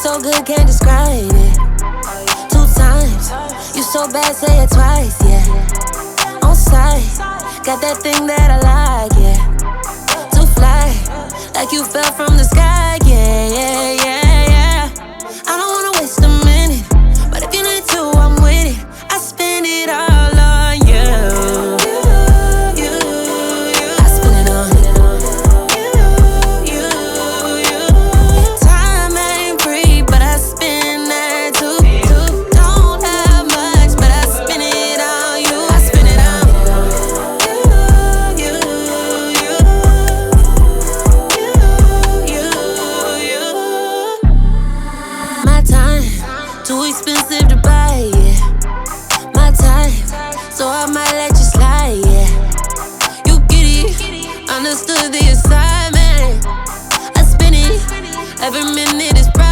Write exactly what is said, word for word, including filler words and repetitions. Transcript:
so good, can't describe it. Two times, you so bad, say it twice, yeah. On sight, got that thing that I like, yeah. To fly, like you fell from the sky, yeah, yeah, yeah, yeah. I don't wanna waste a minute, but if you need to, I'm with it. I spend it all on you. You, you, I spend it on you, you, you. Time ain't free, but I spend that too. Don't have much, but I spend it on you. I spend it on you, you, you, you, you. My time, too expensive to buy, yeah. My time, so I might let you slide, yeah. You get it, understood the assignment. I spend it, every minute is private.